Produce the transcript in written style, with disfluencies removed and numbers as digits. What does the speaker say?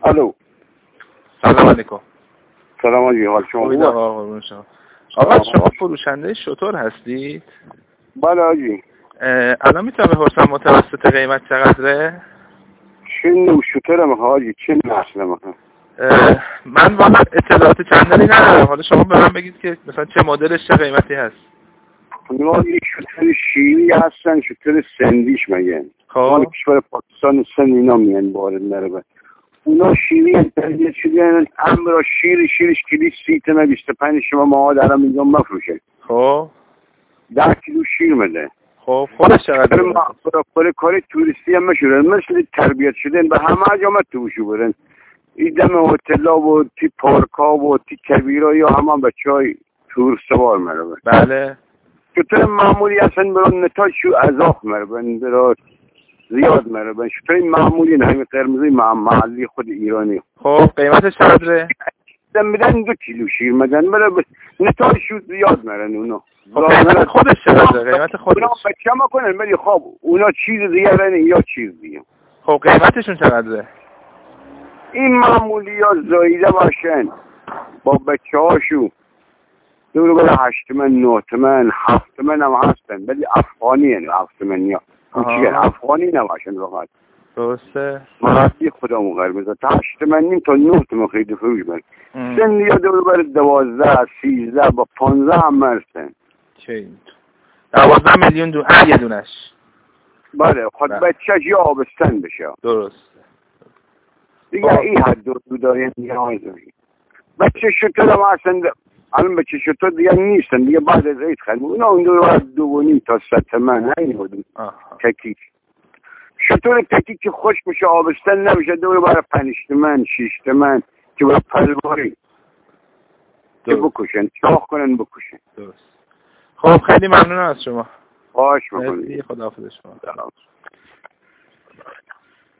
الو. سلام علیکم. سلام علیکم. حال شما خوبه؟ قربون شما. آقا شما فروشنده شتر هستید؟ بله آجی. الان میتونم بپرسم متوسط قیمت چقدره؟ چه نوع شتر میخواه آجی؟ چه نسل میخواه؟ من واقعا اطلاعات چندانی ندارم. حالا شما به من بگید که مثلا چه مدلش چه قیمتی هست. اونا یک شتر شیری هستن، شتر سندیش میگن. خب مال کشور پاکستان سند اینا میگن وارد نره. اونا شیری تربیت شدن، امرا شیرش کلی 30 تا 25 شما مواد الان اینجا مفروشه. خب 10 کیلو شیر میده. خب خودش چقدره؟ برای کار توریستی هم مشهورن، مثل تربیت شدن به همه جا توشو برن. این دم هتل‌ها و تی پارک‌ها و تی کبیرا یا همه بچهای تور سوار مربن. بله. شتر معمولی هستن برای نتاجشو اضاف مربن، برای زیاد مربن. شتر معمولی نه، قرمزی محلی خود ایرانی. خب قیمتش چقدره؟ میدن 2 کیلو شیر میدن، برای نتاجشو زیاد مرن اونا. قیمت خودش چقدره؟ قیمت خودش. اونا بچه ما کنن ولی خب اونا چیز دیگه رن یا چیز دیگه. خب قیمتشون چقدره؟ این معمولی یا زایده باشن با بچه هاشو دور بله 8 من 9 من 7 من هم هستن، ولی افغانی هن 7 من یا افغانی نباشن فقط. درسته. مرسی خدا مقرمزه تا 8 من نیم تا 9 من خیلی فروش برن. سن یا دور بله 12 13 با 15 هم مرسن. چه 12 میلیون یه دونش. بله خود بچهش یا آبستن بشه. درست دیگه این حد دو داریم دیگه های داریم. بچه شتر هم هستن، الان بچه شتر دیگه نیستن دیگه، بعد از عید خریم اونا اون دور 2.5 تا 3 من نمیدونم تکیک. شتر تکیک که خوش میشه آبستن نمیشه دور بر 5 من 6 من که برای پلواری که بکشن چاخ کنن بکشن. درست. خب خیلی ممنون از شما. باش میکنید. خداحافظ شما.